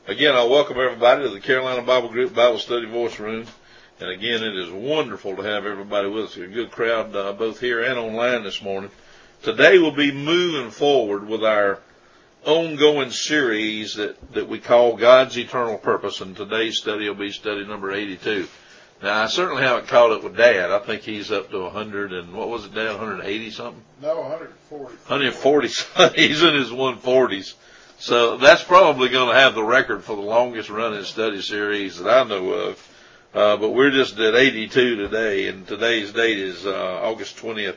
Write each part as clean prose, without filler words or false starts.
Again, I welcome everybody to the Carolina Bible Group Bible Study Voice Room. And again, it is wonderful to have everybody with us. A good crowd both here and online this morning. Today we'll be moving forward with our ongoing series that we call God's Eternal Purpose. And today's study will be study number 82. Now, I certainly haven't caught up with Dad. I think he's up to 100 and, what was it, Dad, 180 something? No, 140. 140. He's in his 140s. So that's probably going to have the record for the longest running study series that I know of. But we're just at 82 today, and today's date is August 20th,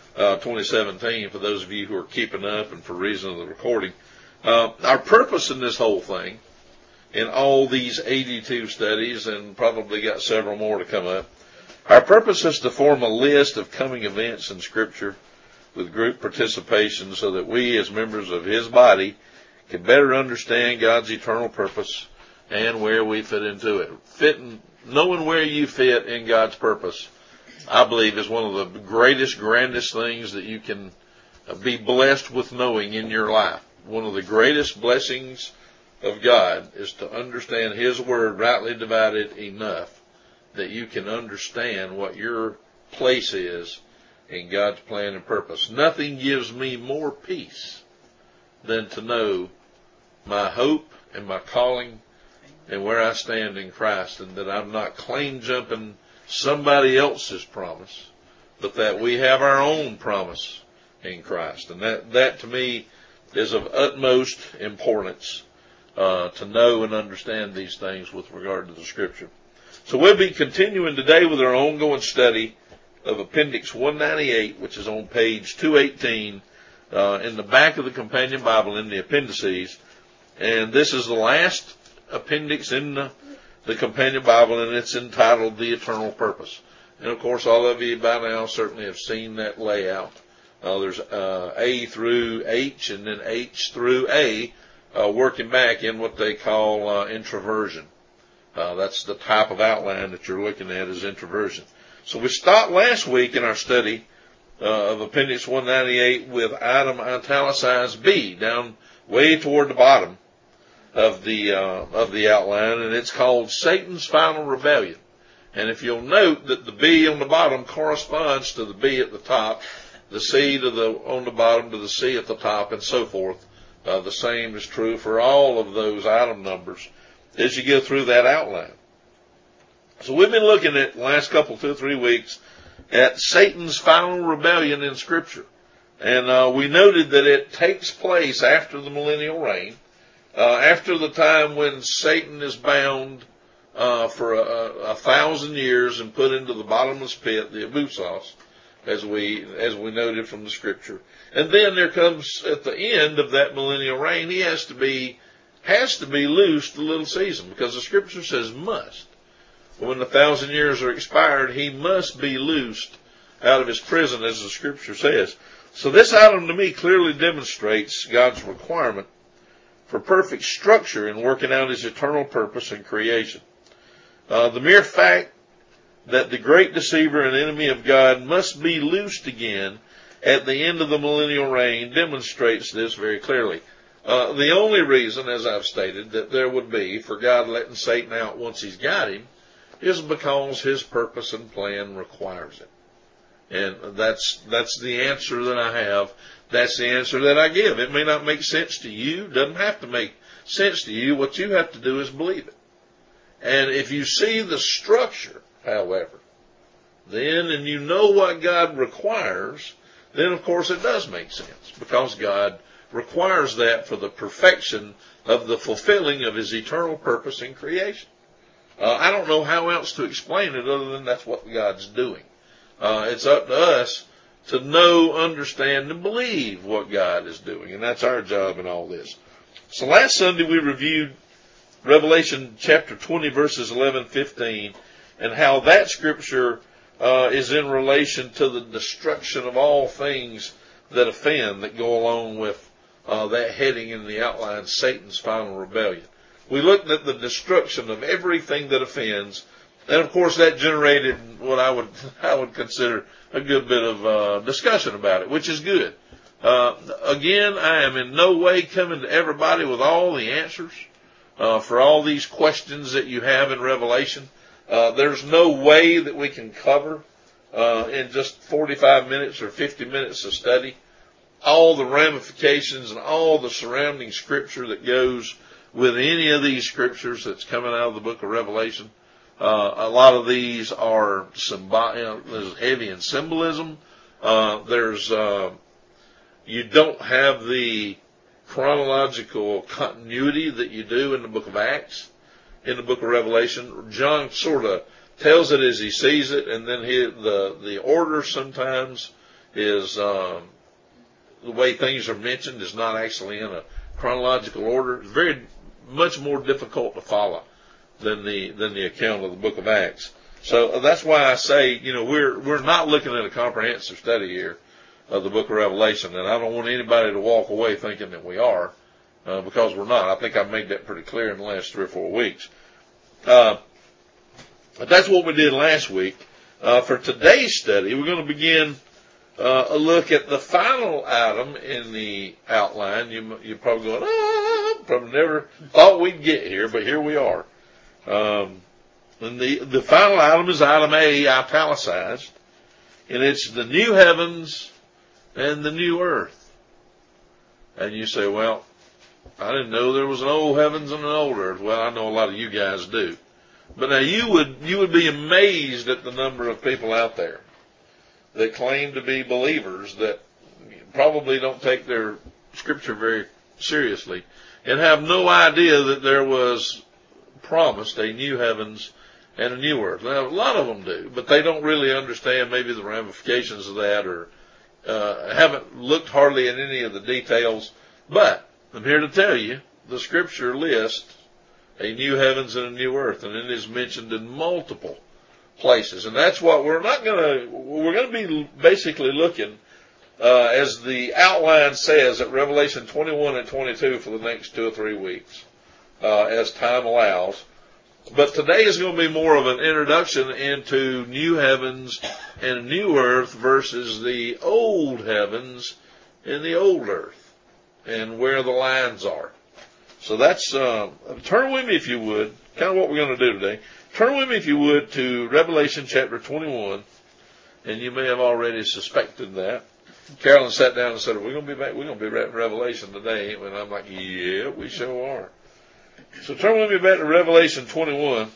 2017, for those of you who are keeping up and for reason of the recording. Our purpose in this whole thing, in all these 82 studies, and probably got several more to come up, our purpose is to form a list of coming events in Scripture with group participation so that we, as members of His body, can better understand God's eternal purpose and where we fit into it. Knowing where you fit in God's purpose, I believe, is one of the greatest, grandest things that you can be blessed with knowing in your life. One of the greatest blessings of God is to understand His Word rightly divided enough that you can understand what your place is in God's plan and purpose. Nothing gives me more peace than to know my hope and my calling and where I stand in Christ, and that I'm not claim jumping somebody else's promise, but that we have our own promise in Christ. And that to me is of utmost importance, to know and understand these things with regard to the Scripture. So we'll be continuing today with our ongoing study of Appendix 198, which is on page 218, in the back of the Companion Bible in the appendices. And this is the last appendix in the Companion Bible, and it's entitled The Eternal Purpose. And of course, all of you by now certainly have seen that layout. There's A through H, and then H through A, working back in what they call introversion. That's the type of outline that you're looking at, is introversion. So we stopped last week in our study of Appendix 198 with item italicized B, down way toward the bottom of the outline, and it's called Satan's Final Rebellion. And if you'll note that the B on the bottom corresponds to the B at the top, the C on the bottom to the C at the top, and so forth. The same is true for all of those item numbers as you go through that outline. So we've been looking at the last 2 or 3 weeks at Satan's final rebellion in Scripture. And we noted that it takes place after the millennial reign, after the time when Satan is bound for 1,000 years and put into the bottomless pit, the Abusos, as we noted from the Scripture. And then there comes, at the end of that millennial reign, he has to be loosed a little season, because the Scripture says must. When the 1,000 years are expired, he must be loosed out of his prison, as the Scripture says. So this item to me clearly demonstrates God's requirement for perfect structure in working out His eternal purpose in creation. The mere fact that the great deceiver and enemy of God must be loosed again at the end of the millennial reign demonstrates this very clearly. The only reason, as I've stated, that there would be for God letting Satan out once He's got him is because His purpose and plan requires it. And that's the answer that I have. That's the answer that I give. It may not make sense to you. It doesn't have to make sense to you. What you have to do is believe it. And if you see the structure, however, and you know what God requires, then of course it does make sense, because God requires that for the perfection of the fulfilling of His eternal purpose in creation. I don't know how else to explain it other than that's what God's doing. It's up to us to know, understand, and believe what God is doing. And that's our job in all this. So last Sunday we reviewed Revelation chapter 20, verses 11 and 15, and how that Scripture is in relation to the destruction of all things that offend, that go along with that heading in the outline, Satan's final rebellion. We looked at the destruction of everything that offends, and of course that generated what I would consider a good bit of discussion about it, which is good. Again, I am in no way coming to everybody with all the answers. for all these questions that you have in Revelation. There's no way that we can cover in just 45 minutes or 50 minutes of study all the ramifications and all the surrounding scripture that goes with any of these scriptures that's coming out of the book of Revelation. A lot of these are there's heavy in symbolism. You don't have the chronological continuity that you do in the book of Acts. In the book of Revelation, John sort of tells it as he sees it, and then the order sometimes is the way things are mentioned is not actually in a chronological order. It's very much more difficult to follow than the account of the book of Acts. So that's why I say, we're not looking at a comprehensive study here of the book of Revelation, and I don't want anybody to walk away thinking that we are, because we're not. I think I've made that pretty clear in the last 3 or 4 weeks. But that's what we did last week. For today's study, we're going to begin a look at the final item in the outline. You're probably going, probably never thought we'd get here, but here we are. And the final item is item A, italicized, and it's the new heavens and the new earth. And you say, well, I didn't know there was an old heavens and an old earth. Well, I know a lot of you guys do. But now you would be amazed at the number of people out there that claim to be believers that probably don't take their scripture very seriously and have no idea that there was promised a new heavens and a new earth. Now, a lot of them do, but they don't really understand maybe the ramifications of that, or haven't looked hardly at any of the details. But I'm here to tell you, the scripture lists a new heavens and a new earth, and it is mentioned in multiple places. And that's what we're going to be basically looking, as the outline says, at Revelation 21 and 22 for the next 2 or 3 weeks, as time allows. But today is going to be more of an introduction into new heavens and a new earth versus the old heavens and the old earth, and where the lines are. So that's, turn with me if you would, kind of what we're going to do today. Turn with me if you would to Revelation chapter 21, and you may have already suspected that. Carolyn sat down and said, we're going to be back in Revelation today. And I'm like, yeah, we sure are. So turn with me back to Revelation 21,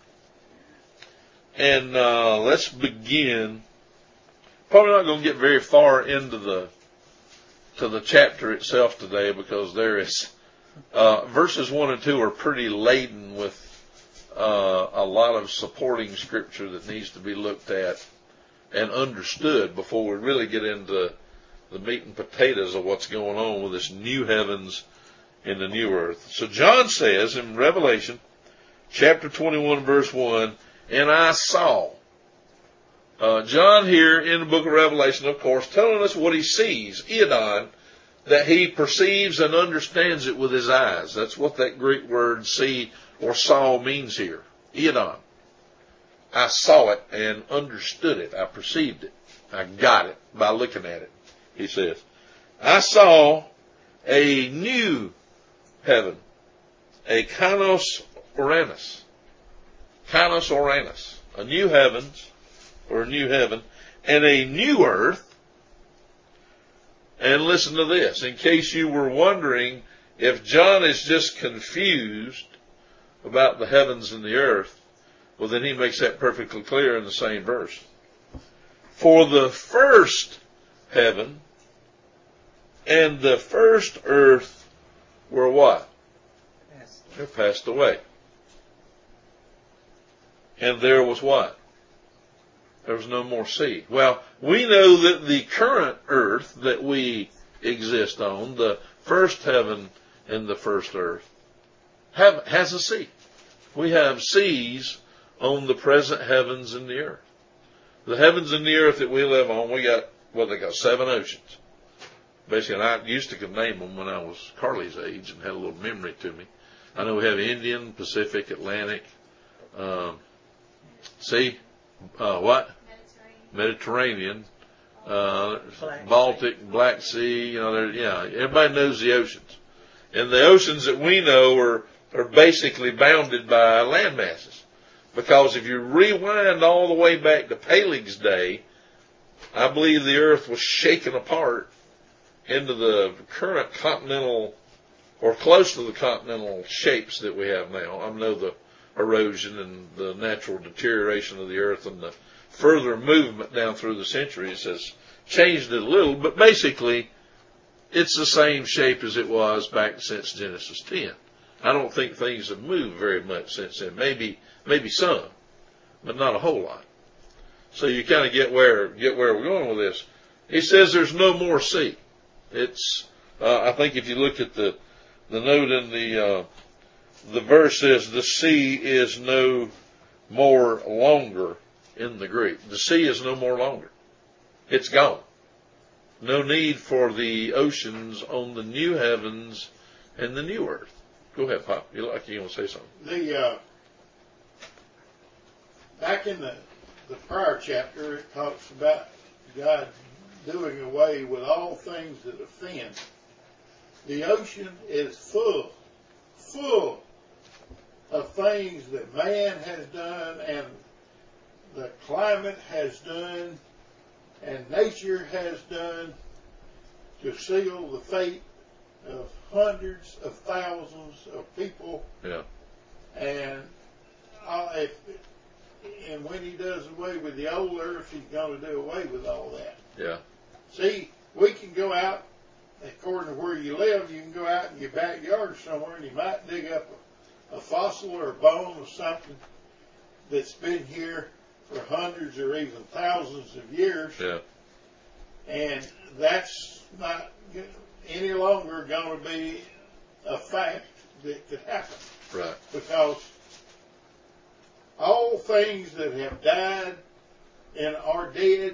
and let's begin. Probably not going to get very far into the chapter itself today, because there is verses 1 and 2 are pretty laden with a lot of supporting scripture that needs to be looked at and understood before we really get into the meat and potatoes of what's going on with this new heavens and the new earth. So John says in Revelation chapter 21 verse 1, and I saw. John here in the book of Revelation, of course, telling us what he sees, Edon, that he perceives and understands it with his eyes. That's what that Greek word see or saw means here. Edon. I saw it and understood it. I perceived it. I got it by looking at it, he says. I saw a new heaven, a kainos oranis. Kainos oranis. A new heavens, or a new heaven, and a new earth. And listen to this, in case you were wondering if John is just confused about the heavens and the earth, well, then he makes that perfectly clear in the same verse. For the first heaven and the first earth were what? They're passed away. And there was what? There was no more sea. Well, we know that the current earth that we exist on, the first heaven and the first earth, has a sea. We have seas on the present heavens and the earth. The heavens and the earth that we live on, we got, they got 7 oceans. Basically, I used to name them when I was Carly's age and had a little memory to me. I know we have Indian, Pacific, Atlantic, Mediterranean, Baltic, Black Sea, everybody knows the oceans. And the oceans that we know are are basically bounded by land masses. Because if you rewind all the way back to Peleg's day, I believe the earth was shaken apart into the current continental, or close to the continental shapes that we have now. I know the erosion and the natural deterioration of the earth and the further movement down through the centuries has changed it a little, but basically it's the same shape as it was back since Genesis 10. I don't think things have moved very much since then. Maybe some, but not a whole lot. So you kind of get where we're going with this. He says there's no more sea. It's I think if you look at the note in the verse says the sea is no more longer in the Greek. The sea is no more longer. It's gone. No need for the oceans on the new heavens and the new earth. Go ahead, Pop. You want to say something? Back in the prior chapter, it talks about God doing away with all things that offend. The ocean is full of things that man has done and the climate has done and nature has done to seal the fate of hundreds of thousands of people. Yeah. And when he does away with the old earth, he's going to do away with all that. Yeah. See, we can go out, according to where you live, you can go out in your backyard somewhere and you might dig up a fossil or a bone of something that's been here for hundreds or even thousands of years. Yeah. And that's not any longer going to be a fact that could happen. Right. Because all things that have died and are dead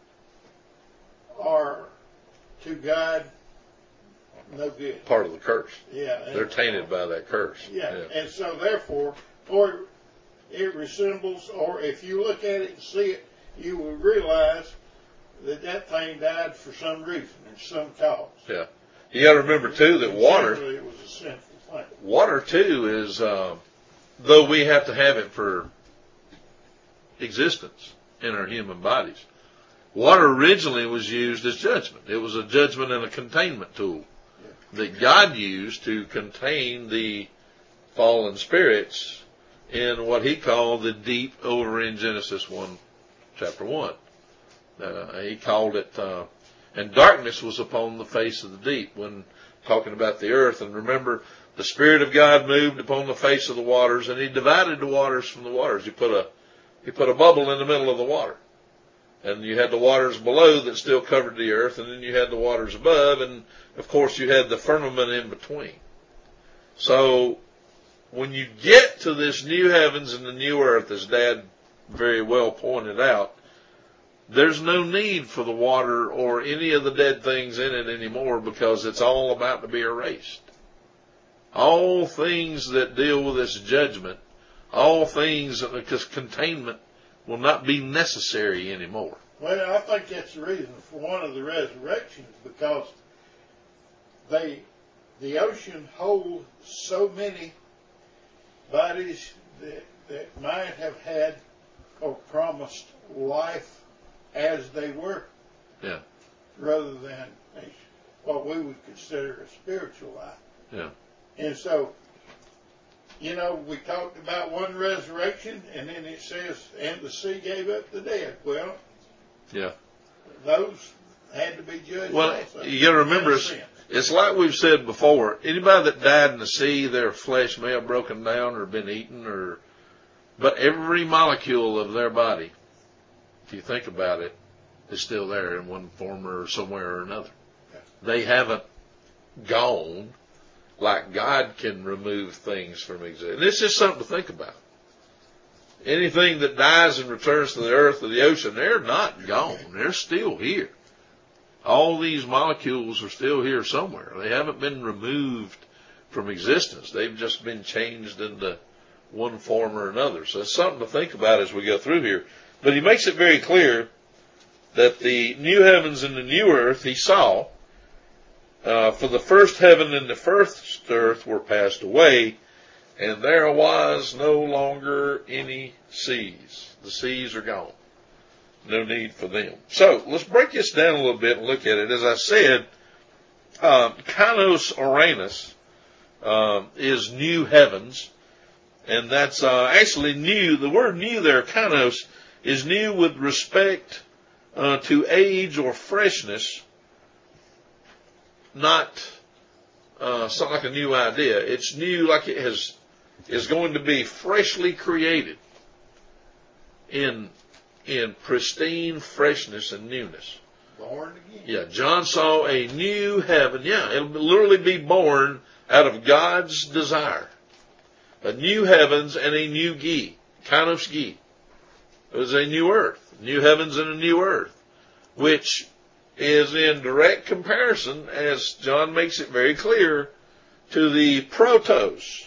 are to God no good. Part of the curse. Yeah. They're tainted by that curse. Yeah. And so therefore, or it resembles, or if you look at it and see it, you will realize that thing died for some reason and some cause. Yeah. You got to remember too that water. It was a sinful thing. Water too is, though we have to have it for existence in our human bodies. Water originally was used as judgment. It was a judgment and a containment tool that God used to contain the fallen spirits in what he called the deep over in Genesis 1, chapter 1. He called it, and darkness was upon the face of the deep when talking about the earth. And remember, the Spirit of God moved upon the face of the waters, and he divided the waters from the waters. He put a bubble in the middle of the water. And you had the waters below that still covered the earth, and then you had the waters above, and of course you had the firmament in between. So when you get to this new heavens and the new earth, as Dad very well pointed out, there's no need for the water or any of the dead things in it anymore, because it's all about to be erased. All things that deal with this judgment, all things, because containment will not be necessary anymore. Well, I think that's the reason for one of the resurrections, because the ocean holds so many bodies that might have had or promised life as they were, yeah, rather than what we would consider a spiritual life. Yeah. And so, we talked about one resurrection, and then it says, and the sea gave up the dead. Well, yeah, those had to be judged. Well, also. you got to remember, it's like we've said before. Anybody that died in the sea, their flesh may have broken down or been eaten, but every molecule of their body, if you think about it, is still there in one form or somewhere or another. Yeah. They haven't gone like God can remove things from existence. And it's just something to think about. Anything that dies and returns to the earth or the ocean, they're not gone. They're still here. All these molecules are still here somewhere. They haven't been removed from existence. They've just been changed into one form or another. So it's something to think about as we go through here. But he makes it very clear that the new heavens and the new earth he saw, for the first heaven and the first earth were passed away, And there was no longer any seas. The seas are gone. No need for them. So let's break this down a little bit and look at it. As I said, Kainos Uranus is new heavens, and that's actually new. The word new there, Kainos, is new with respect to age or freshness, not something like a new idea. It's new like it is going to be freshly created in pristine freshness and newness. Born again. Yeah, John saw a new heaven. Yeah, it'll literally be born out of God's desire. A new heavens and a new gi, Kainos gi. It was a new earth, new heavens and a new earth, which is in direct comparison, as John makes it very clear, to the protos.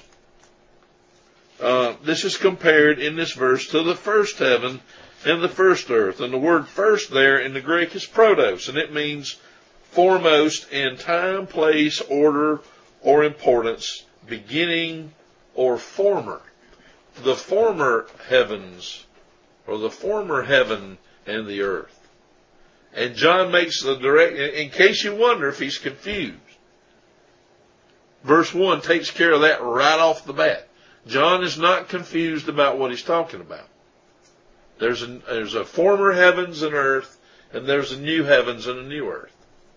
This is compared in this verse to the first heaven and the first earth. And the word first there in the Greek is protos, and it means foremost in time, place, order, or importance, beginning, or former. The former heavens, or the former heaven and the earth. And John makes the direct, in case you wonder if he's confused, verse 1 takes care of that right off the bat. John is not confused about what he's talking about. There's a former heavens and earth, and there's a new heavens and a new earth.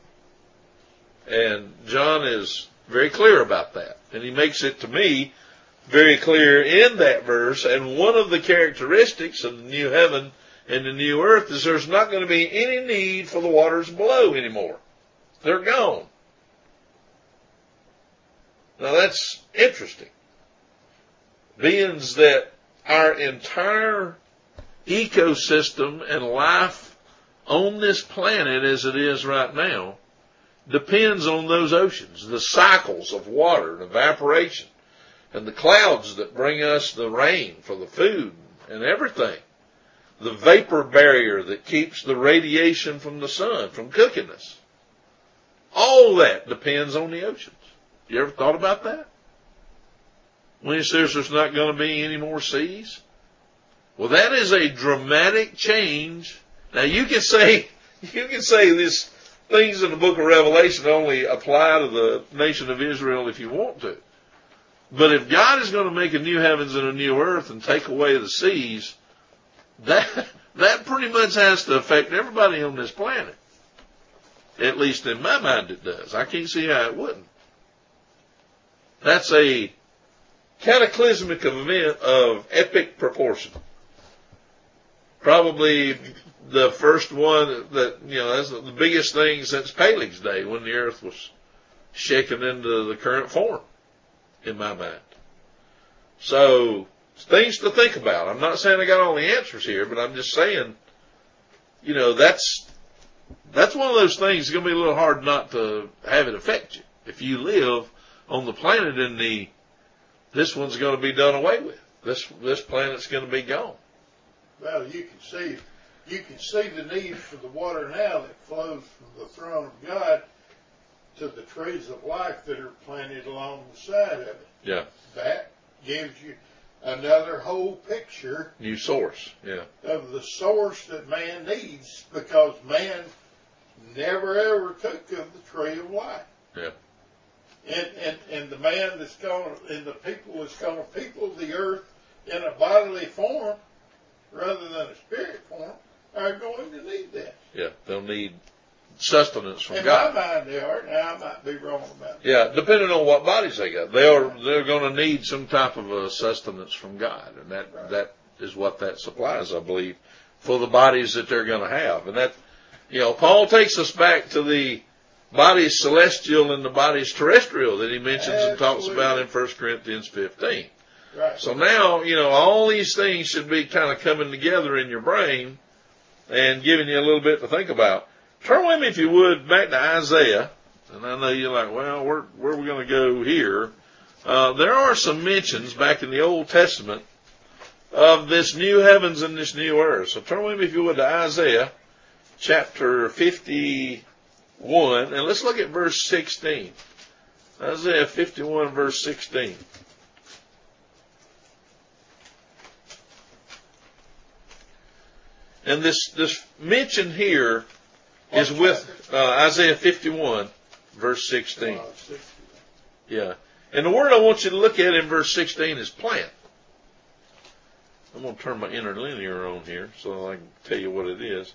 And John is very clear about that. And he makes it, to me, very clear in that verse. And one of the characteristics of the new heaven and the new earth is there's not going to be any need for the waters below anymore. They're gone. Now that's interesting. Beings that our entire ecosystem and life on this planet as it is right now depends on those oceans, the cycles of water and evaporation, and the clouds that bring us the rain for the food and everything. The vapor barrier that keeps the radiation from the sun from cooking us. All that depends on the oceans. You ever thought about that? When he says there's not going to be any more seas? Well, that is a dramatic change. Now you can say these things in the book of Revelation only apply to the nation of Israel if you want to. But if God is going to make a new heavens and a new earth and take away the seas, that pretty much has to affect everybody on this planet. At least in my mind it does. I can't see how it wouldn't. That's a cataclysmic event of epic proportion. Probably the first one that, that's the biggest thing since Peleg's day when the earth was shaken into the current form, in my mind. So, things to think about. I'm not saying I got all the answers here, but I'm just saying, that's one of those things that's going to be a little hard not to have it affect you. If you live on the planet this one's going to be done away with. This planet's going to be gone. Well, you can see the need for the water now that flows from the throne of God to the trees of life that are planted along the side of it. Yeah. That gives you another whole picture. New source, yeah. Of the source that man needs, because man never ever took of the tree of life. Yeah. And the man that's going to, and the people that's going to people the earth in a bodily form rather than a spirit form are going to need that. Yeah, they'll need sustenance from in God. In my mind they are. Now I might be wrong about that. Yeah, depending on what bodies they got. They're going to need some type of a sustenance from God. And that is what that supplies, I believe, for the bodies that they're going to have. And that, Paul takes us back to the bodies celestial and the bodies terrestrial that he mentions and talks about in 1 Corinthians 15. Right. So now, all these things should be kind of coming together in your brain and giving you a little bit to think about. Turn with me, if you would, back to Isaiah. And I know you're like, well, where are we going to go here? There are some mentions back in the Old Testament of this new heavens and this new earth. So turn with me, if you would, to Isaiah chapter 51. And let's look at verse 16. Isaiah 51, verse 16. And this mention here is with Isaiah 51, verse 16. Yeah. And the word I want you to look at in verse 16 is plant. I'm going to turn my interlinear on here so I can tell you what it is.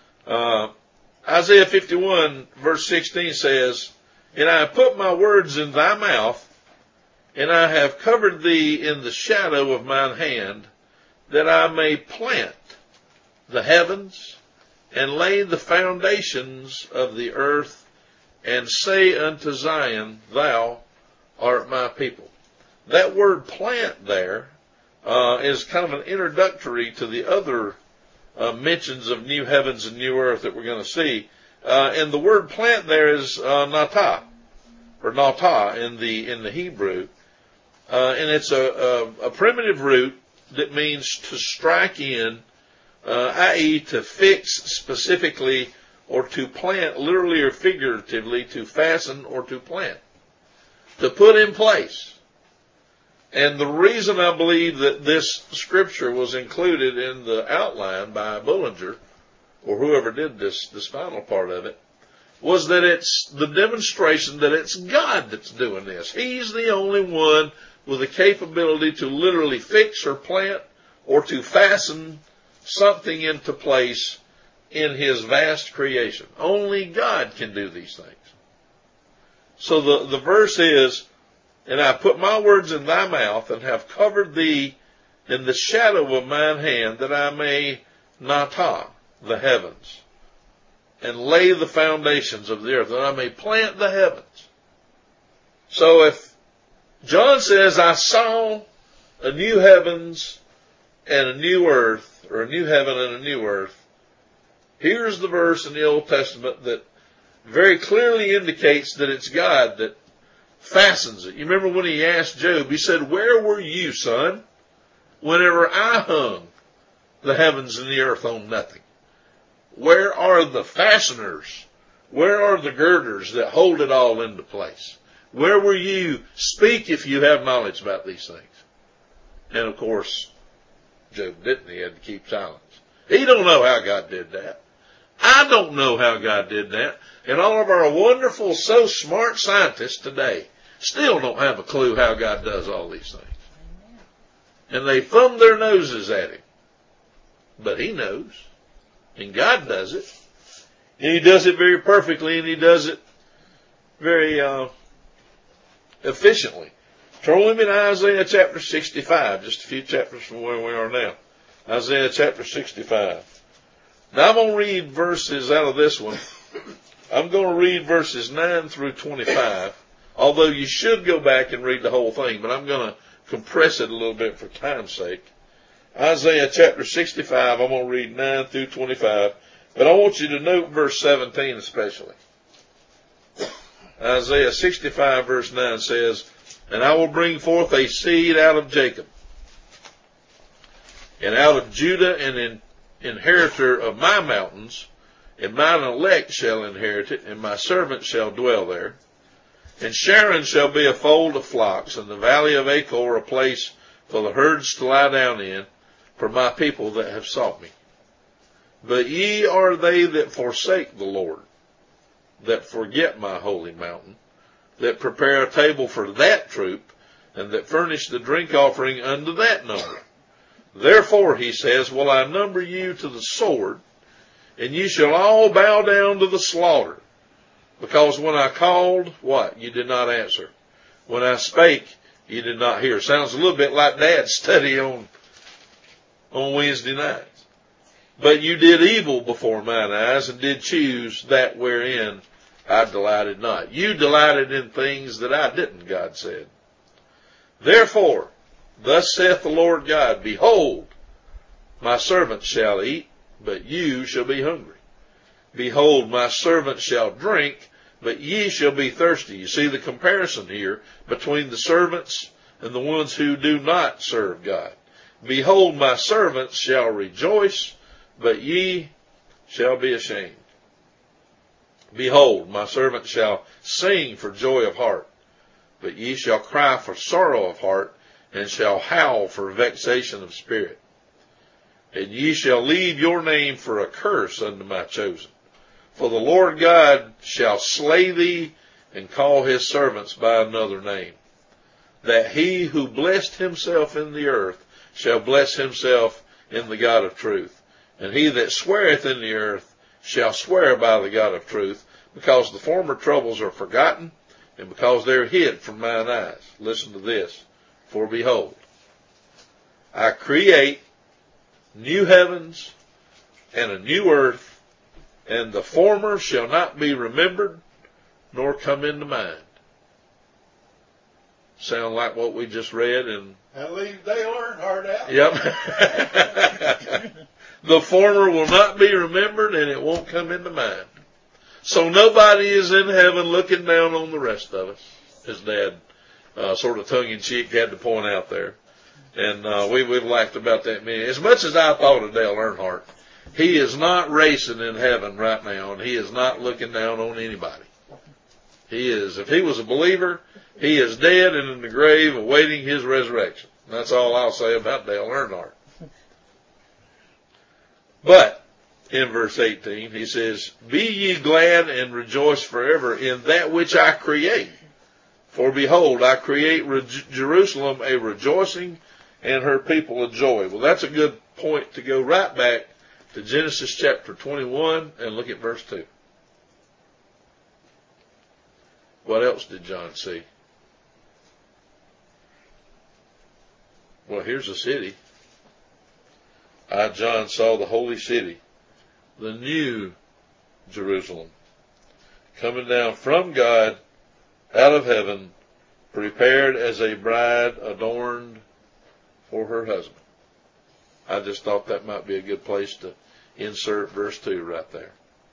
Isaiah 51, verse 16 says, "And I have put my words in thy mouth, and I have covered thee in the shadow of mine hand, that I may plant the heavens, and lay the foundations of the earth, and say unto Zion, thou art my people." That word plant there is kind of an introductory to the other mentions of new heavens and new earth that we're going to see. And the word plant there is natah, or natah in the Hebrew. And it's a primitive root that means to strike in, i.e. to fix specifically, or to plant literally or figuratively, to fasten or to plant, to put in place. And the reason I believe that this scripture was included in the outline by Bullinger, or whoever did this final part of it, was that it's the demonstration that it's God that's doing this. He's the only one with the capability to literally fix or plant or to fasten something into place in His vast creation. Only God can do these things. So the verse is, "And I put my words in thy mouth, and have covered thee in the shadow of mine hand, that I may natah the heavens, and lay the foundations of the earth, that I may plant the heavens." So if John says, "I saw a new heavens and a new earth," or a new heaven and a new earth, here's the verse in the Old Testament that very clearly indicates that it's God that fastens it. You remember when He asked Job, He said, "Where were you, son, whenever I hung the heavens and the earth on nothing? Where are the fasteners? Where are the girders that hold it all into place? Where were you? Speak if you have knowledge about these things." And of course, Job didn't. He had to keep silence. He don't know how God did that. I don't know how God did that. And all of our wonderful, so smart scientists today still don't have a clue how God does all these things. And they thumb their noses at Him. But He knows. And God does it. And He does it very perfectly, and He does it very efficiently. Turn with me to Isaiah chapter 65, just a few chapters from where we are now. Isaiah chapter 65. Now I'm going to read verses out of this one. I'm going to read verses 9 through 25, although you should go back and read the whole thing, but I'm going to compress it a little bit for time's sake. Isaiah chapter 65, I'm going to read 9 through 25, but I want you to note verse 17 especially. Isaiah 65 verse 9 says, "And I will bring forth a seed out of Jacob, and out of Judah an inheritor of my mountains, and mine elect shall inherit it, and my servant shall dwell there. And Sharon shall be a fold of flocks, and the valley of Achor a place for the herds to lie down in, for my people that have sought me. But ye are they that forsake the Lord, that forget my holy mountain, that prepare a table for that troop, and that furnish the drink offering unto that number. Therefore," He says, "will I number you to the sword, and you shall all bow down to the slaughter. Because when I called," what? "You did not answer. When I spake, you did not hear." Sounds a little bit like Dad's study on Wednesday nights. "But you did evil before mine eyes, and did choose that wherein I delighted not." You delighted in things that I didn't, God said. "Therefore, thus saith the Lord God, Behold, my servants shall eat, but you shall be hungry. Behold, my servants shall drink, but ye shall be thirsty." You see the comparison here between the servants and the ones who do not serve God. "Behold, my servants shall rejoice, but ye shall be ashamed. Behold, my servants shall sing for joy of heart, but ye shall cry for sorrow of heart, and shall howl for vexation of spirit. and ye shall leave your name for a curse unto my chosen. For the Lord God shall slay thee, and call his servants by another name. That he who blessed himself in the earth shall bless himself in the God of truth. And he that sweareth in the earth shall swear by the God of truth, because the former troubles are forgotten, and because they are hid from mine eyes. Listen to this. For behold, I create new heavens and a new earth, and the former shall not be remembered, nor come into mind. Sound like what we just read in... At least Dale Earnhardt out. Yep. The former will not be remembered, and it won't come into mind. So nobody is in heaven looking down on the rest of us. His dad, sort of tongue-in-cheek, had to point out there. And we've laughed about that many. As much as I thought of Dale Earnhardt, he is not racing in heaven right now, and he is not looking down on anybody. He is, if he was a believer, he is dead and in the grave awaiting his resurrection. That's all I'll say about Dale Earnhardt. But, in verse 18, he says, Be ye glad and rejoice forever in that which I create. For behold, I create Jerusalem a rejoicing and her people a joy. Well, that's a good point to go right back to Genesis chapter 21 and look at verse 2. What else did John see? Well, here's a city. I, John, saw the holy city, the new Jerusalem, coming down from God out of heaven, prepared as a bride adorned for her husband. I just thought that might be a good place to insert verse 2 right there.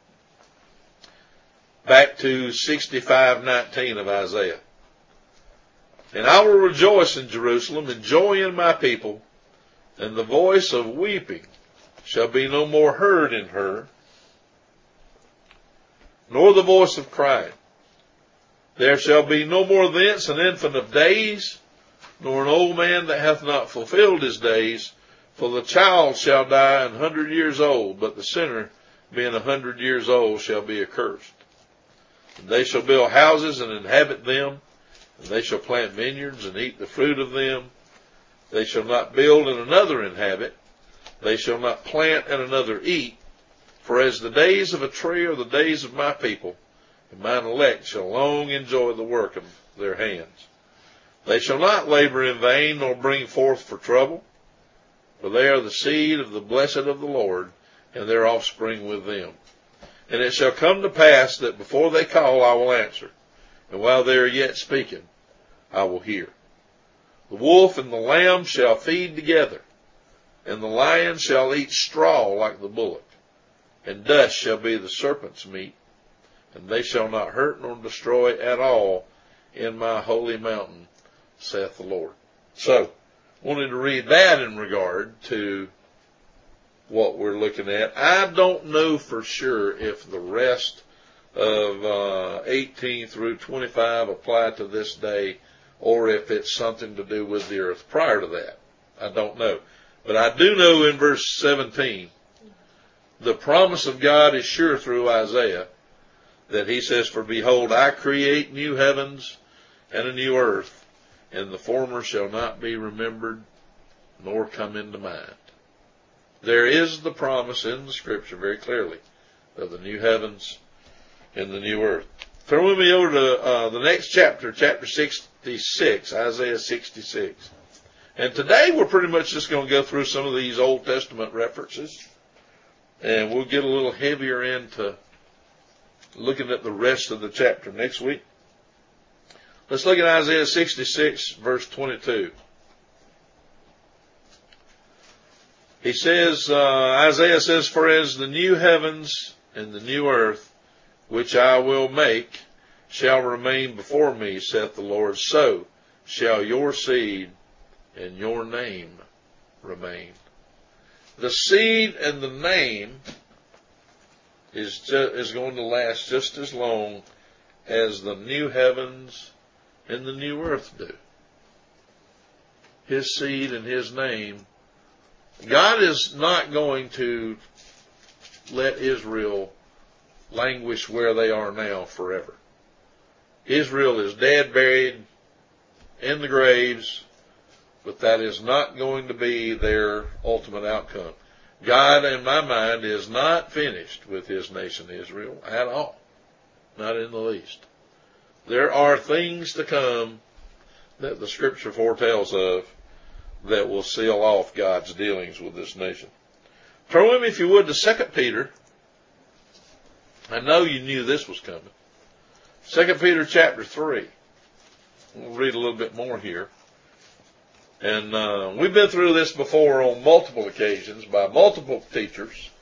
Back to 65:19 of Isaiah. And I will rejoice in Jerusalem, and joy in my people, and the voice of weeping shall be no more heard in her, nor the voice of crying. There shall be no more thence an infant of days, nor an old man that hath not fulfilled his days, for the child shall die 100 years old, but the sinner, being 100 years old, shall be accursed. And they shall build houses and inhabit them, and they shall plant vineyards and eat the fruit of them. They shall not build and another inhabit. They shall not plant and another eat. For as the days of a tree are the days of my people, and mine elect shall long enjoy the work of their hands. They shall not labor in vain, nor bring forth for trouble, for they are the seed of the blessed of the Lord, and their offspring with them. And it shall come to pass that before they call, I will answer, and while they are yet speaking, I will hear. The wolf and the lamb shall feed together, and the lion shall eat straw like the bullock, and dust shall be the serpent's meat, and they shall not hurt nor destroy at all in my holy mountain, saith the Lord. So, wanted to read that in regard to what we're looking at. I don't know for sure if the rest of 18 through 25 apply to this day, or if it's something to do with the earth prior to that. I don't know. But I do know in verse 17, the promise of God is sure through Isaiah, that he says, For behold, I create new heavens and a new earth, and the former shall not be remembered, nor come into mind. There is the promise in the Scripture very clearly of the new heavens and the new earth. Turn with me over to the next chapter, chapter 66, Isaiah 66. And today we're pretty much just going to go through some of these Old Testament references, and we'll get a little heavier into looking at the rest of the chapter next week. Let's look at Isaiah 66, verse 22. He says, Isaiah says, For as the new heavens and the new earth, which I will make, shall remain before me, saith the Lord, so shall your seed and your name remain. The seed and the name is going to last just as long as the new heavens and the new earth do. His seed and his name God is not going to let Israel languish where they are now forever. Israel is dead, buried in the graves, but that is not going to be their ultimate outcome. God, in my mind, is not finished with his nation Israel at all. Not in the least. There are things to come that the Scripture foretells of that will seal off God's dealings with this nation. Turn with me, if you would, to 2 Peter. I know you knew this was coming. 2 Peter chapter 3. We'll read a little bit more here. And we've been through this before on multiple occasions by multiple teachers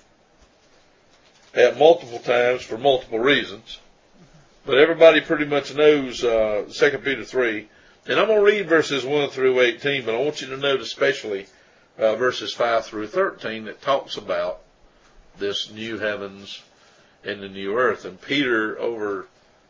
at multiple times for multiple reasons. But everybody pretty much knows 2 Peter 3. And I'm going to read verses 1 through 18, but I want you to note especially verses 5 through 13 that talks about this new heavens and the new earth. And Peter, over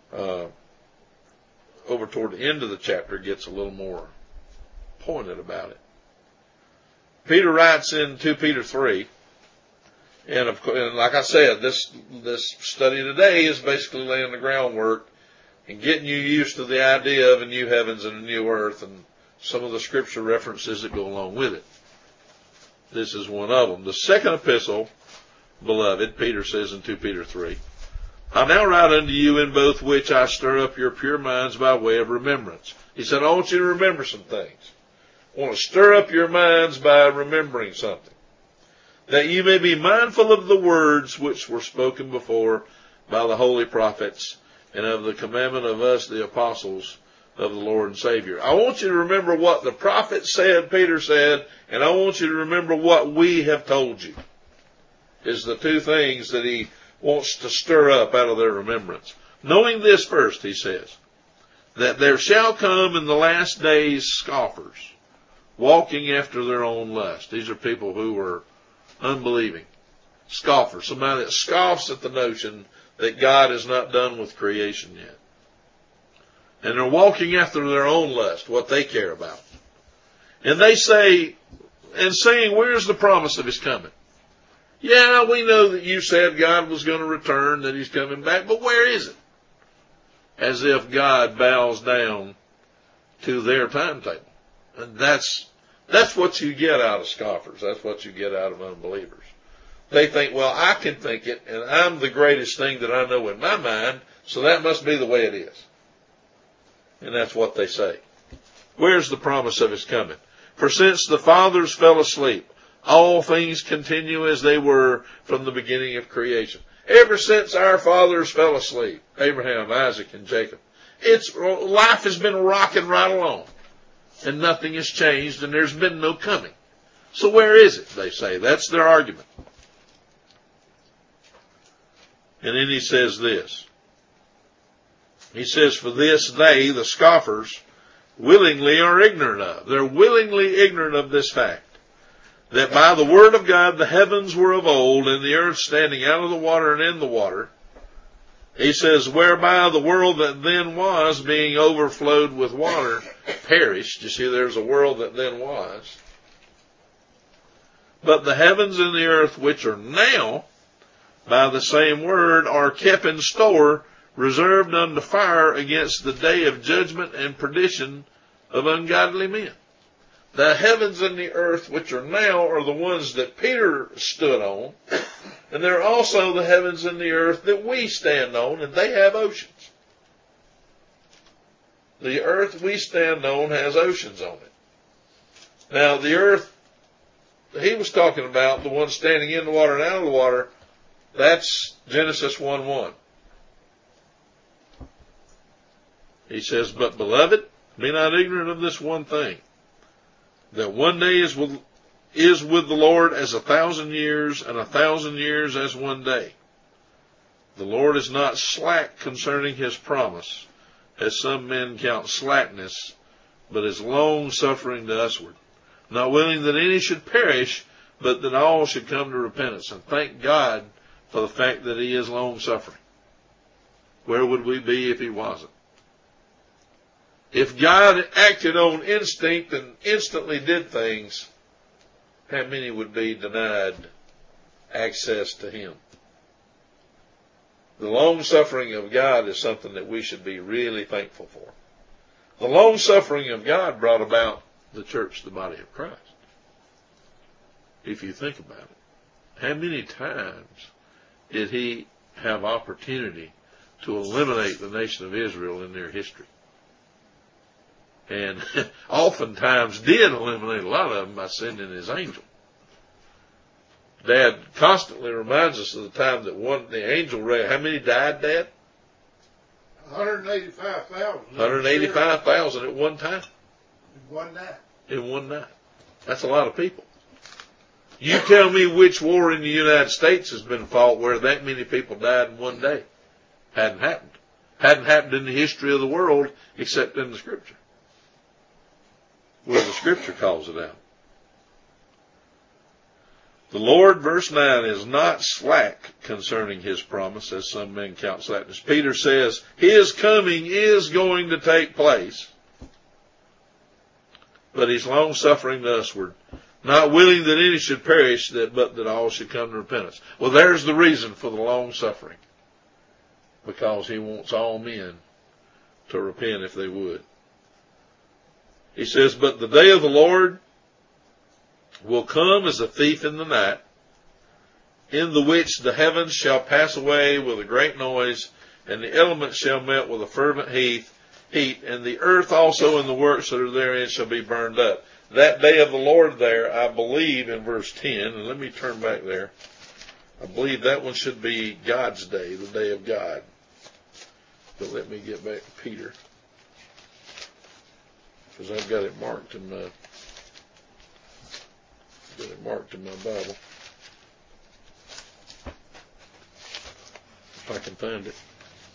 toward the end of the chapter, gets a little more pointed about it. Peter writes in 2 Peter 3, and like I said, this study today is basically laying the groundwork and getting you used to the idea of a new heavens and a new earth and some of the scripture references that go along with it. This is one of them. The second epistle, beloved, Peter says in 2 Peter 3, I now write unto you in both which I stir up your pure minds by way of remembrance. He said, I want you to remember some things. I want to stir up your minds by remembering something. That you may be mindful of the words which were spoken before by the holy prophets, and of the commandment of us, the apostles of the Lord and Savior. I want you to remember what the prophet said, Peter said, and I want you to remember what we have told you. Is the two things that he wants to stir up out of their remembrance. Knowing this first, he says, that there shall come in the last days scoffers, walking after their own lust. These are people who are unbelieving. Scoffers. Somebody that scoffs at the notion that God is not done with creation yet. And they're walking after their own lust, what they care about. And they say, and saying, where's the promise of his coming? Yeah, we know that you said God was going to return, that he's coming back, but where is it? As if God bows down to their timetable. And that's what you get out of scoffers. That's what you get out of unbelievers. They think, well, I can think it, and I'm the greatest thing that I know in my mind, so that must be the way it is. And that's what they say. Where's the promise of his coming? For since the fathers fell asleep, all things continue as they were from the beginning of creation. Ever since our fathers fell asleep, Abraham, Isaac, and Jacob, life has been rocking right along. And nothing has changed, and there's been no coming. So where is it, they say? That's their argument. And then he says this. He says, for this they, the scoffers, willingly are ignorant of. They're willingly ignorant of this fact. That by the word of God the heavens were of old, and the earth standing out of the water and in the water. He says, whereby the world that then was, being overflowed with water, perished. You see, there's a world that then was. But the heavens and the earth, which are now, by the same word, are kept in store, reserved unto fire against the day of judgment and perdition of ungodly men. The heavens and the earth, which are now, are the ones that Peter stood on. And they're also the heavens and the earth that we stand on, and they have oceans. The earth we stand on has oceans on it. Now, the earth he was talking about, the one standing in the water and out of the water, that's Genesis 1:1. He says, but beloved, be not ignorant of this one thing, that one day is with the Lord as 1,000 years, and 1,000 years as one day. The Lord is not slack concerning his promise, as some men count slackness, but is long-suffering to usward, not willing that any should perish, but that all should come to repentance. And thank God for the fact that he is long-suffering. Where would we be if he wasn't? If God acted on instinct and instantly did things, how many would be denied access to Him? The long suffering of God is something that we should be really thankful for. The long suffering of God brought about the church, the body of Christ. If you think about it, how many times did He have opportunity to eliminate the nation of Israel in their history? And oftentimes did eliminate a lot of them by sending His angel. Dad constantly reminds us of the time that the angel, how many died, Dad? 185,000. 185,000 at one time. In one night. In one night. That's a lot of people. You tell me which war in the United States has been fought where that many people died in one day. Hadn't happened. Hadn't happened in the history of the world except in the Scripture, where the Scripture calls it out. The Lord, verse 9, is not slack concerning His promise, as some men count slackness. Peter says His coming is going to take place, but He's long-suffering to usward, not willing that any should perish, but that all should come to repentance. Well, there's the reason for the long-suffering, because He wants all men to repent if they would. He says, but the day of the Lord will come as a thief in the night, in the which the heavens shall pass away with a great noise, and the elements shall melt with a fervent heat, and the earth also and the works that are therein shall be burned up. That day of the Lord there, I believe, in verse 10, and let me turn back there. I believe that one should be God's day, the day of God. But let me get back to Peter, because I've got it marked in my Bible. If I can find it.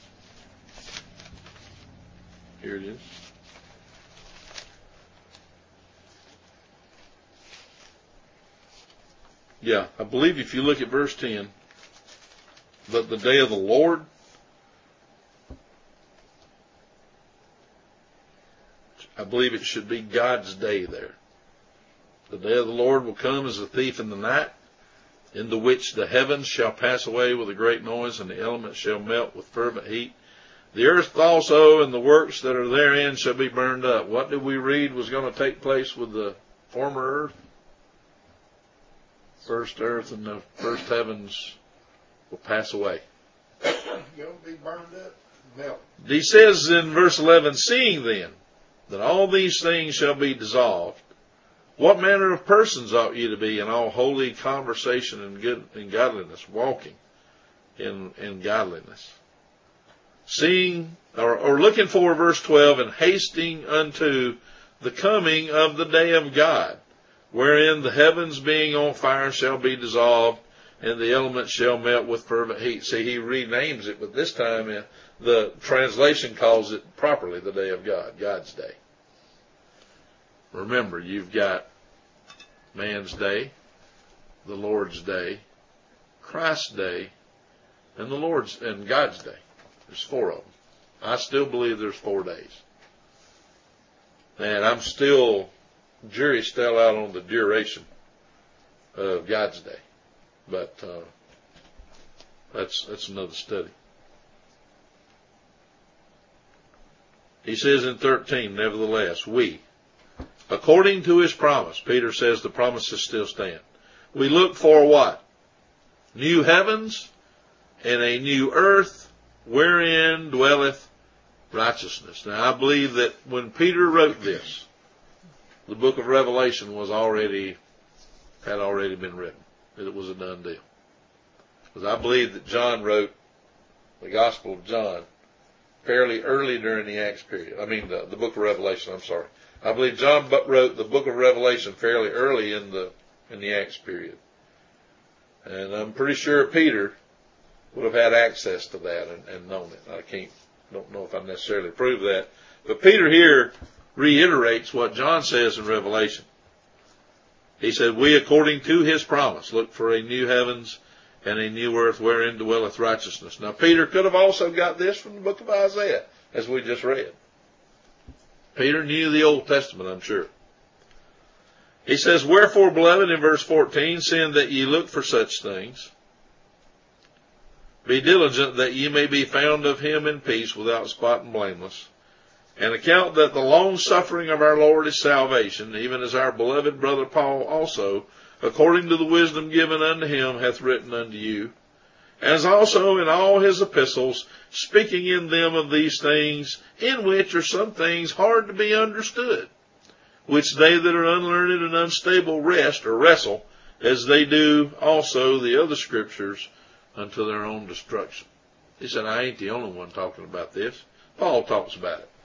Here it is. Yeah, I believe if you look at verse 10, but the day of the Lord, I believe it should be God's day there. The day of the Lord will come as a thief in the night, in the which the heavens shall pass away with a great noise, and the elements shall melt with fervent heat. The earth also and the works that are therein shall be burned up. What did we read was going to take place with the former earth? First earth and the first heavens will pass away. You'll be burned up, melt. He says in verse 11, seeing then that all these things shall be dissolved, what manner of persons ought you to be in all holy conversation and good and godliness, walking in godliness? Seeing, or looking for, verse 12, and hasting unto the coming of the day of God, wherein the heavens being on fire shall be dissolved, and the elements shall melt with fervent heat. See, he renames it, but this time the translation calls it properly the day of God, God's day. Remember, you've got man's day, the Lord's day, Christ's day, and and God's day. There's 4 of them. I still believe there's 4 days. And I'm jury's still out on the duration of God's day. But that's another study. He says in 13, nevertheless, we, according to His promise, Peter says the promises still stand. We look for what? New heavens and a new earth wherein dwelleth righteousness. Now I believe that when Peter wrote this, the book of Revelation had already been written. It was a done deal. Because I believe that John wrote the Gospel of John fairly early during the Acts period. I mean the book of Revelation, I'm sorry. I believe John wrote the book of Revelation fairly early in the Acts period. And I'm pretty sure Peter would have had access to that and known it. Don't know if I necessarily prove that. But Peter here reiterates what John says in Revelation. He said, we, according to His promise, look for a new heavens and a new earth wherein dwelleth righteousness. Now, Peter could have also got this from the book of Isaiah, as we just read. Peter knew the Old Testament, I'm sure. He says, wherefore, beloved, in verse 14, seeing that ye look for such things, be diligent that ye may be found of him in peace, without spot and blameless, and account that the long suffering of our Lord is salvation, even as our beloved brother Paul also, according to the wisdom given unto him, hath written unto you, as also in all his epistles, speaking in them of these things, in which are some things hard to be understood, which they that are unlearned and unstable wrest or wrestle, as they do also the other scriptures, unto their own destruction. He said, I ain't the only one talking about this. Paul talks about it.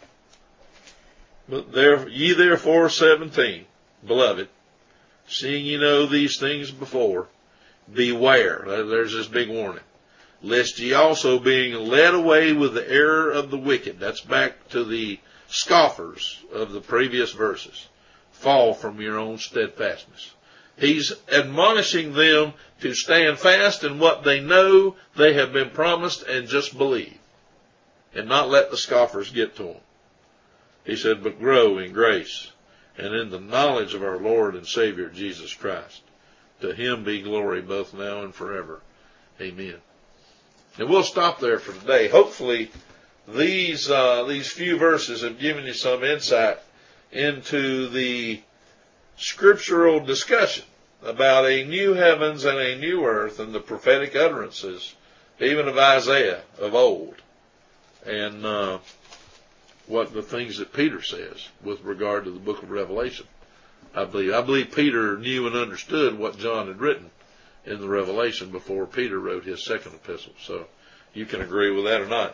But ye therefore, 17, beloved, seeing ye know these things before, beware. There's this big warning. Lest ye also, being led away with the error of the wicked, that's back to the scoffers of the previous verses, fall from your own steadfastness. He's admonishing them to stand fast in what they know they have been promised and just believe, and not let the scoffers get to them. He said, but grow in grace and in the knowledge of our Lord and Savior Jesus Christ. To him be glory both now and forever. Amen. And we'll stop there for today. Hopefully these few verses have given you some insight into the scriptural discussion about a new heavens and a new earth, and the prophetic utterances, even of Isaiah of old, and what the things that Peter says with regard to the book of Revelation. I believe Peter knew and understood what John had written in the Revelation before Peter wrote his second epistle. So you can agree with that or not.